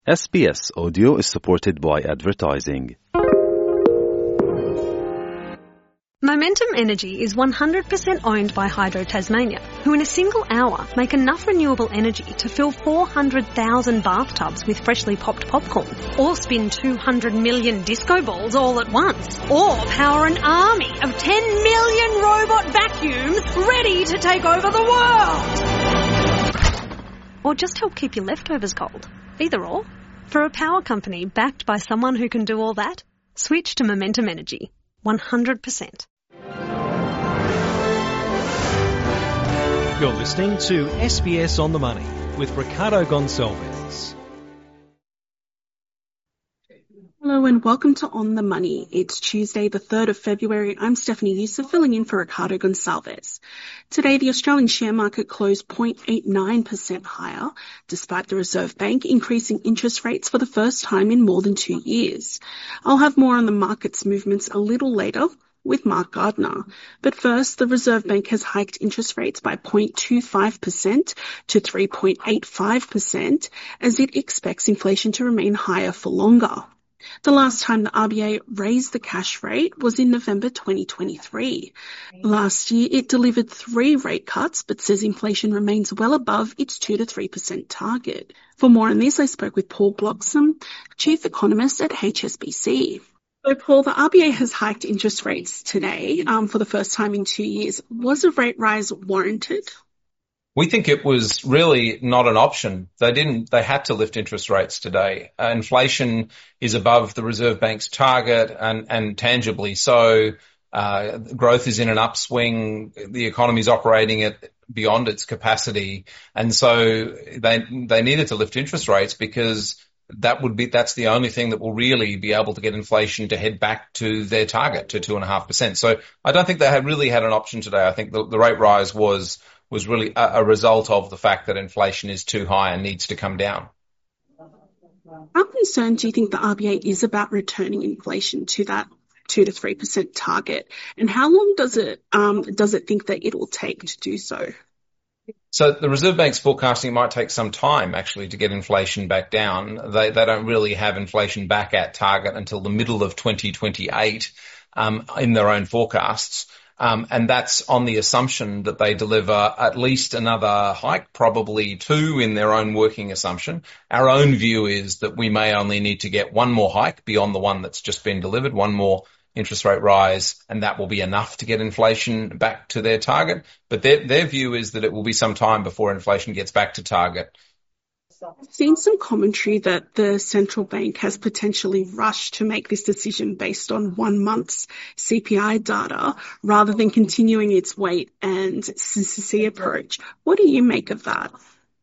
SBS Audio is supported by advertising. Momentum Energy is 100% owned by Hydro Tasmania, who in a single hour make enough renewable energy to fill 400,000 bathtubs with freshly popped popcorn, or spin 200 million disco balls all at once, or power an army of 10 million robot vacuums ready to take over the world. Or just help keep your leftovers cold. Either or. For a power company backed by someone who can do all that, switch to Momentum Energy. 100%. You're listening to SBS On The Money with Ricardo Gonçalves. Hello and welcome to On The Money. It's Tuesday, the 3rd of February. I'm Stephanie Youssef, filling in for Ricardo Gonçalves. Today, the Australian share market closed 0.89% higher, despite the Reserve Bank increasing interest rates for the first time in more than 2 years. I'll have more on the market's movements a little later with Mark Gardner. But first, the Reserve Bank has hiked interest rates by 0.25% to 3.85% as it expects inflation to remain higher for longer. The last time the RBA raised the cash rate was in November 2023. Last year, it delivered 3 rate cuts, but says inflation remains well above its 2 to 3% target. For more on this, I spoke with Paul Bloxham, Chief Economist at HSBC. So, Paul, the RBA has hiked interest rates today for the first time in 2 years. Was a rate rise warranted? We think it was really not an option. They had to lift interest rates today. Inflation is above the Reserve Bank's target and tangibly so. Growth is in an upswing. The economy is operating at beyond its capacity. And so they needed to lift interest rates because that's the only thing that will really be able to get inflation to head back to their target, to 2.5%. So I don't think they really had an option today. I think the rate rise was really a result of the fact that inflation is too high and needs to come down. How concerned do you think the RBA is about returning inflation to that 2 to 3% target? And how long does it think that it will take to do so? So the Reserve Bank's forecasting it might take some time actually to get inflation back down. They don't really have inflation back at target until the middle of 2028 in their own forecasts. And that's on the assumption that they deliver at least another hike, probably 2 in their own working assumption. Our own view is that we may only need to get one more hike beyond the one that's just been delivered, one more interest rate rise, and that will be enough to get inflation back to their target. But their view is that it will be some time before inflation gets back to target. I've seen some commentary that the central bank has potentially rushed to make this decision based on 1 month's CPI data rather than continuing its wait and see approach. What do you make of that?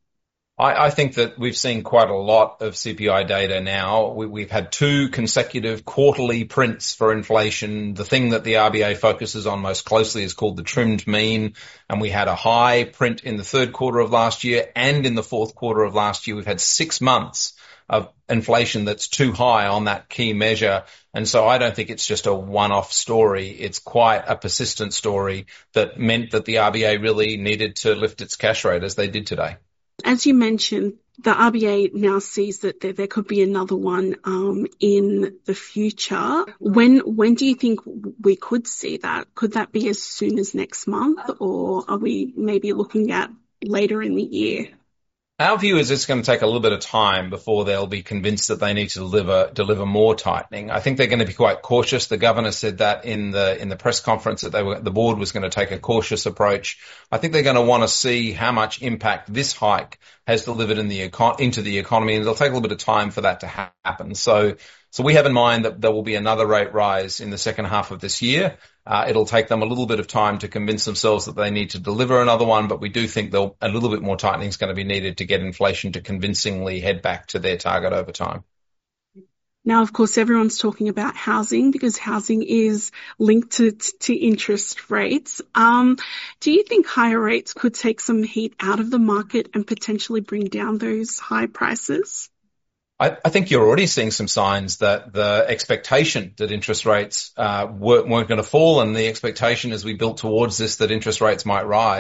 I think that we've seen quite a lot of CPI data now. We've had 2 consecutive quarterly prints for inflation. The thing that the RBA focuses on most closely is called the trimmed mean. And we had a high print in the 3rd quarter of last year and in the 4th quarter of last year. We've had 6 months of inflation that's too high on that key measure. And so I don't think it's just a one-off story. It's quite a persistent story that meant that the RBA really needed to lift its cash rate as they did today. As you mentioned, the RBA now sees that there could be another one in the future. When do you think we could see that? Could that be as soon as next month, or are we maybe looking at later in the year? Our view is it's going to take a little bit of time before they'll be convinced that they need to deliver more tightening. I think they're going to be quite cautious. The governor said that in the press conference that the board was going to take a cautious approach. I think they're going to want to see how much impact this hike has delivered into the economy, and it'll take a little bit of time for that to happen. So we have in mind that there will be another rate rise in the second half of this year. It'll take them a little bit of time to convince themselves that they need to deliver another one, but we do think a little bit more tightening is going to be needed to get inflation to convincingly head back to their target over time. Now, of course, everyone's talking about housing because housing is linked to interest rates. Do you think higher rates could take some heat out of the market and potentially bring down those high prices? I think you're already seeing some signs that the expectation that interest rates weren't going to fall, and the expectation as we built towards this that interest rates might rise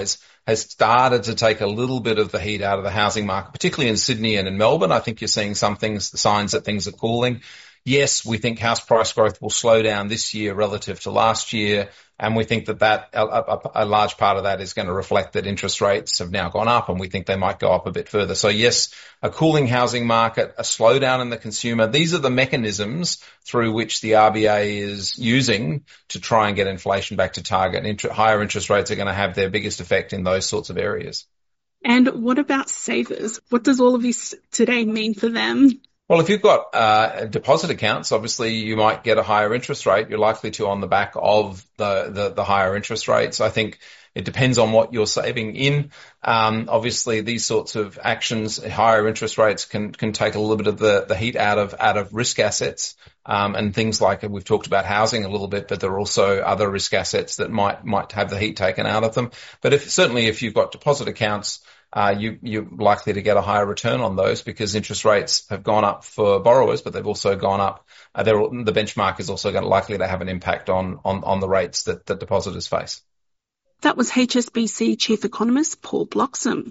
has started to take a little bit of the heat out of the housing market, particularly in Sydney and in Melbourne. I think you're seeing signs that things are cooling. Yes, we think house price growth will slow down this year relative to last year, and we think that a large part of that is going to reflect that interest rates have now gone up, and we think they might go up a bit further. So yes, a cooling housing market, a slowdown in the consumer. These are the mechanisms through which the RBA is using to try and get inflation back to target. Higher interest rates are going to have their biggest effect in those sorts of areas. And what about savers? What does all of this today mean for them? Well, if you've got deposit accounts, obviously you might get a higher interest rate. You're likely to on the back of the higher interest rates. I think it depends on what you're saving in. Obviously, these sorts of actions, higher interest rates can take a little bit of the heat out of risk assets, and things like we've talked about housing a little bit, but there are also other risk assets that might have the heat taken out of them. But if you've got deposit accounts, you're likely to get a higher return on those because interest rates have gone up for borrowers, but they've also gone up. The benchmark is also likely to have an impact on the rates that depositors face. That was HSBC Chief Economist Paul Bloxham.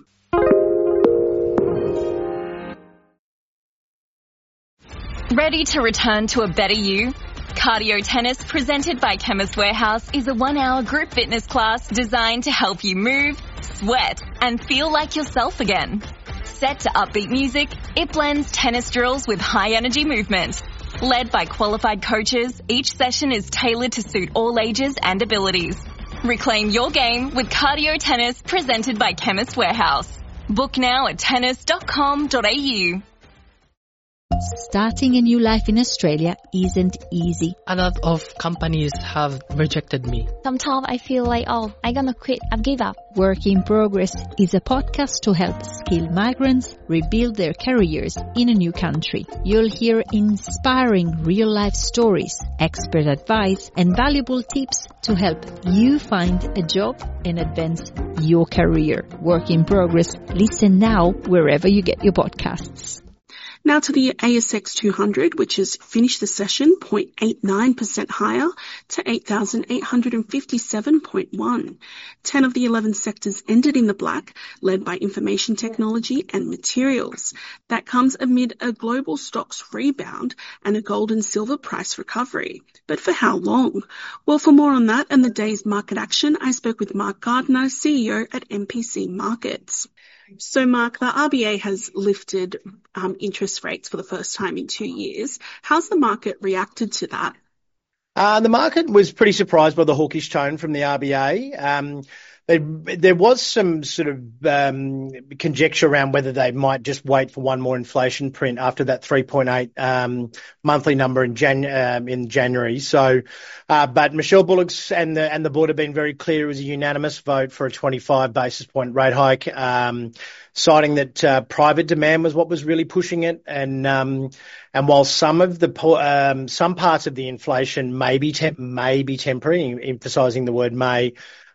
Ready to return to a better you? Cardio Tennis, presented by Chemist Warehouse, is a 1-hour group fitness class designed to help you move, sweat, and feel like yourself again. Set to upbeat music, it blends tennis drills with high-energy movement. Led by qualified coaches, each session is tailored to suit all ages and abilities. Reclaim your game with Cardio Tennis, presented by Chemist Warehouse. Book now at tennis.com.au. Starting a new life in Australia isn't easy. A lot of companies have rejected me. Sometimes I feel like, I'm gonna quit, I've give up. Work in Progress is a podcast to help skilled migrants rebuild their careers in a new country. You'll hear inspiring real-life stories, expert advice, and valuable tips to help you find a job and advance your career. Work in Progress. Listen now wherever you get your podcasts. Now to the ASX 200, which has finished the session 0.89% higher to 8,857.1. 10 of the 11 sectors ended in the black, led by information technology and materials. That comes amid a global stocks rebound and a gold and silver price recovery. But for how long? Well, for more on that and the day's market action, I spoke with Mark Gardner, CEO at MPC Markets. So, Mark, the RBA has lifted interest rates for the first time in 2 years. How's the market reacted to that? The market was pretty surprised by the hawkish tone from the RBA. There was some sort of conjecture around whether they might just wait for one more inflation print after that 3.8 monthly number in January. So, but Michelle Bullock and the board have been very clear. It was a unanimous vote for a 25 basis point rate hike, citing that private demand was what was really pushing it. And while some parts of the inflation may be temporary, emphasising the word may.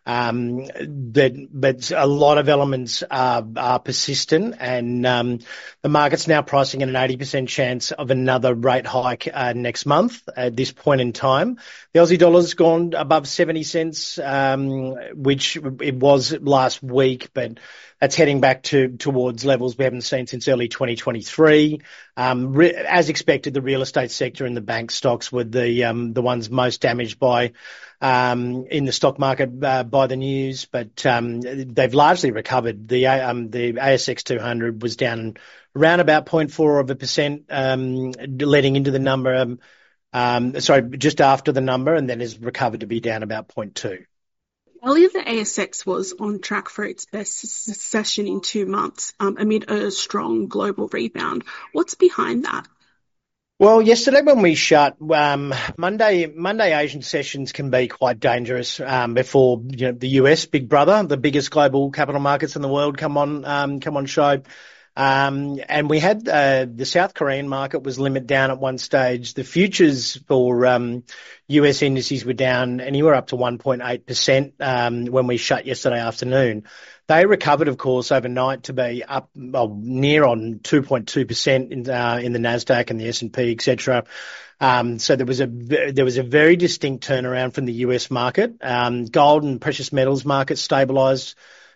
But a lot of elements are persistent, and the market's now pricing in an 80% chance of another rate hike next month at this point in time. The Aussie dollar's gone above 70 cents, which it was last week, but that's heading back towards levels we haven't seen since early 2023. As expected, the real estate sector and the bank stocks were the ones most damaged by in the stock market by the news, but they've largely recovered. The ASX 200 was down around about 0.4%, leading into the number. Just after the number, and then has recovered to be down about 0.2. Earlier, the ASX was on track for its best session in 2 months amid a strong global rebound. What's behind that? Well, yesterday when we shut, Monday Asian sessions can be quite dangerous before the US Big Brother, the biggest global capital markets in the world, come on show. And we had the South Korean market was limit down at one stage. The futures for US indices were down anywhere up to 1.8% when we shut yesterday afternoon. They recovered, of course, overnight to be up near on 2.2% in the Nasdaq and the S&P, etc. So there was a very distinct turnaround from the US market. Gold and precious metals markets stabilised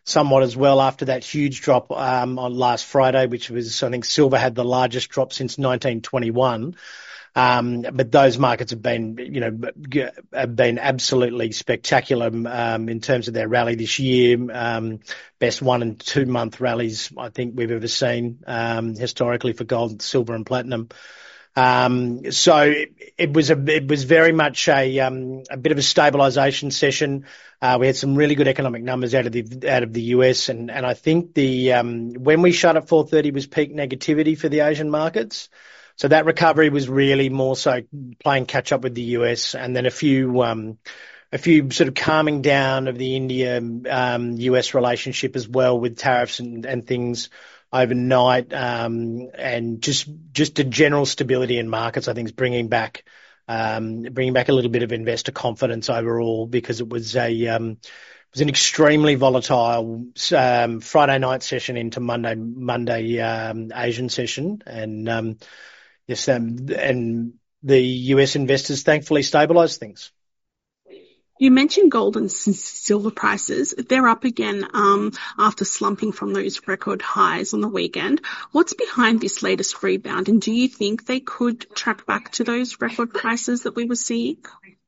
somewhat as well after that huge drop on last Friday, which was, I think, silver had the largest drop since 1921. But those markets have been absolutely spectacular in terms of their rally this year. Best 1 and 2 month rallies I think we've ever seen historically for gold, silver, and platinum. So it was very much a bit of a stabilisation session. We had some really good economic numbers out of the US, and I think when we shut at 4:30 was peak negativity for the Asian markets. So that recovery was really more so playing catch up with the US, and then a few sort of calming down of the India US relationship as well, with tariffs and things overnight, and just a general stability in markets. I think is bringing back a little bit of investor confidence overall, because it was an extremely volatile Friday night session into Monday Asian session, and yes, and the US investors thankfully stabilised things. You mentioned gold and silver prices. They're up again after slumping from those record highs on the weekend. What's behind this latest rebound, and do you think they could track back to those record prices that we were seeing?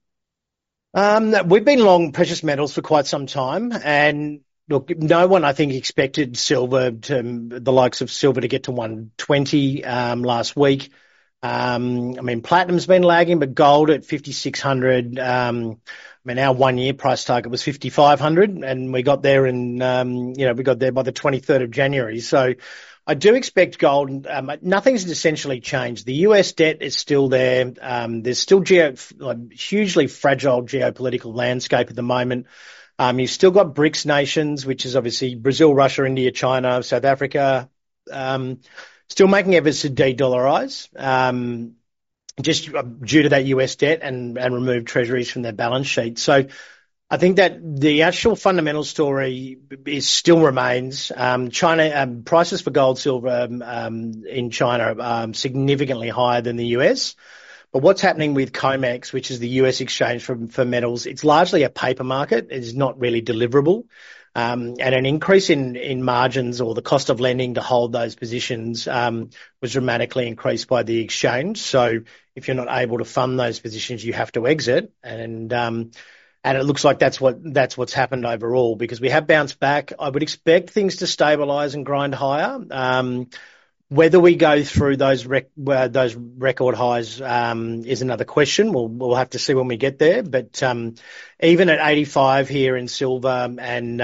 We've been long precious metals for quite some time, and look, no one, I think, expected the likes of silver to get to 120 last week. I mean, platinum's been lagging, but gold at 5,600. I mean, our 1 year price target was 5,500, and we got there we got there by the 23rd of January. So I do expect gold. Nothing's essentially changed. The US debt is still there. There's still hugely fragile geopolitical landscape at the moment. You've still got BRICS nations, which is obviously Brazil, Russia, India, China, South Africa, still making efforts to de-dollarize, just due to that US debt and remove treasuries from their balance sheet. So I think that the actual fundamental story still remains. China prices for gold, silver in China are significantly higher than the US. But what's happening with COMEX, which is the US exchange for metals, it's largely a paper market. It's not really deliverable. And an increase in margins, or the cost of lending to hold those positions, was dramatically increased by the exchange. So if you're not able to fund those positions, you have to exit. And it looks like that's what's happened overall, because we have bounced back. I would expect things to stabilise and grind higher. Whether we go through those record highs is another question. We'll have to see when we get there. But even at 85 here in silver, and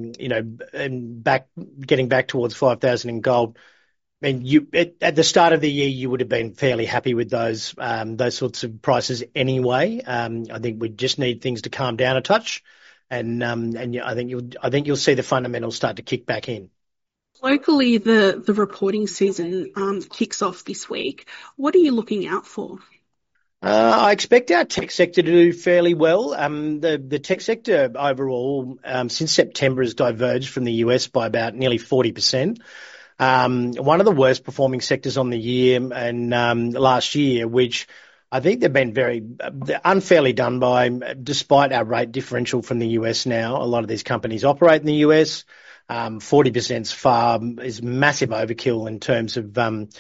getting back towards 5,000 in gold, I mean, at the start of the year you would have been fairly happy with those sorts of prices anyway. I think we just need things to calm down a touch, and I think you'll see the fundamentals start to kick back in. Locally, the reporting season kicks off this week. What are you looking out for? I expect our tech sector to do fairly well. The tech sector overall, since September, has diverged from the US by about nearly 40%. One of the worst performing sectors on the year and last year, which I think they've been very unfairly done by, despite our rate differential from the US now. A lot of these companies operate in the US. 40% is massive overkill in terms of,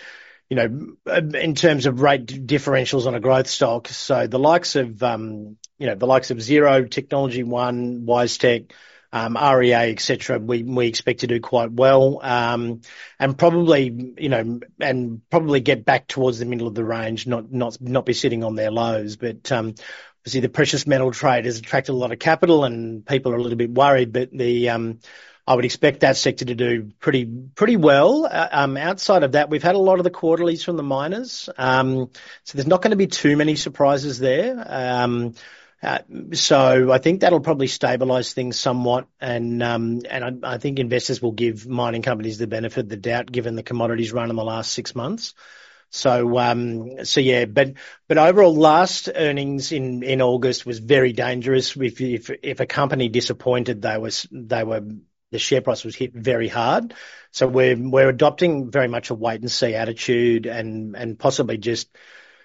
in terms of rate differentials on a growth stock. So the likes of Xero, Technology One, WiseTech, REA, etc., we expect to do quite well, and probably get back towards the middle of the range, not be sitting on their lows. But obviously the precious metal trade has attracted a lot of capital, and people are a little bit worried. But I would expect that sector to do pretty well. Outside of that, we've had a lot of the quarterlies from the miners, so there's not going to be too many surprises there. So I think that'll probably stabilise things somewhat, and I think investors will give mining companies the benefit of the doubt, given the commodities run in the last 6 months. So yeah, but overall, last earnings in August was very dangerous. If a company disappointed, the share price was hit very hard. So we're adopting very much a wait and see attitude, and possibly just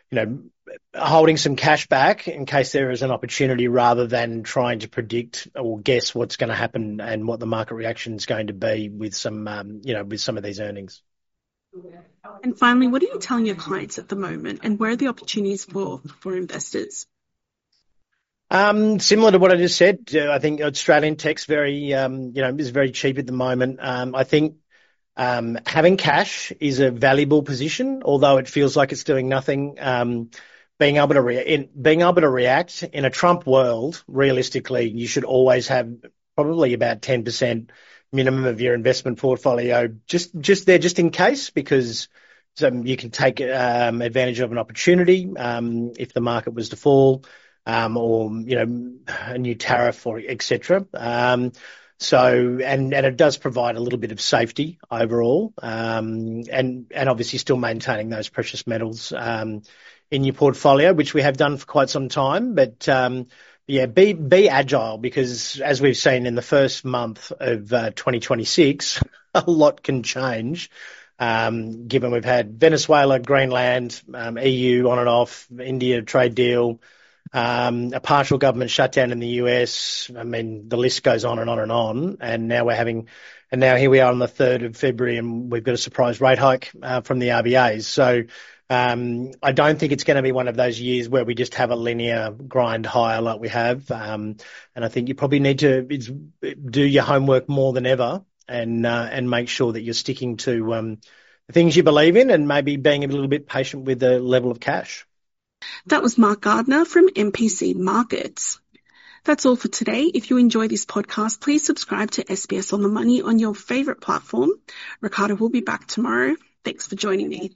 holding some cash back in case there is an opportunity rather than trying to predict or guess what's going to happen and what the market reaction is going to be with some of these earnings. And finally, what are you telling your clients at the moment, and where are the opportunities for investors? Similar to what I just said, I think Australian tech's is very cheap at the moment. I think having cash is a valuable position, although it feels like it's doing nothing. Being able to react in a Trump world, realistically, you should always have probably about 10% minimum of your investment portfolio just in case, because you can take advantage of an opportunity if the market was to fall, or a new tariff or etc. So it does provide a little bit of safety overall, and obviously still maintaining those precious metals in your portfolio, which we have done for quite some time. But be agile, because as we've seen in the first month of 2026, a lot can change. Given we've had Venezuela, Greenland, EU on and off, India trade deal, a partial government shutdown in the US. I mean, the list goes on and on and on. And now here we are on the 3rd of February, and we've got a surprise rate hike from the RBAs. So I don't think it's going to be one of those years where we just have a linear grind higher like we have. And I think you probably need to do your homework more than ever, and make sure that you're sticking to the things you believe in, and maybe being a little bit patient with the level of cash. That was Mark Gardner from MPC Markets. That's all for today. If you enjoy this podcast, please subscribe to SBS On The Money on your favourite platform. Ricardo will be back tomorrow. Thanks for joining me.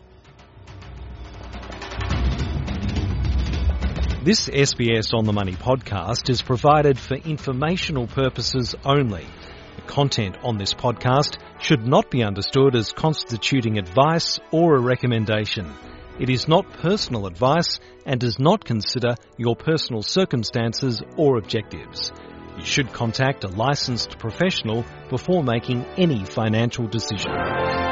This SBS On The Money podcast is provided for informational purposes only. The content on this podcast should not be understood as constituting advice or a recommendation. It is not personal advice and does not consider your personal circumstances or objectives. You should contact a licensed professional before making any financial decision.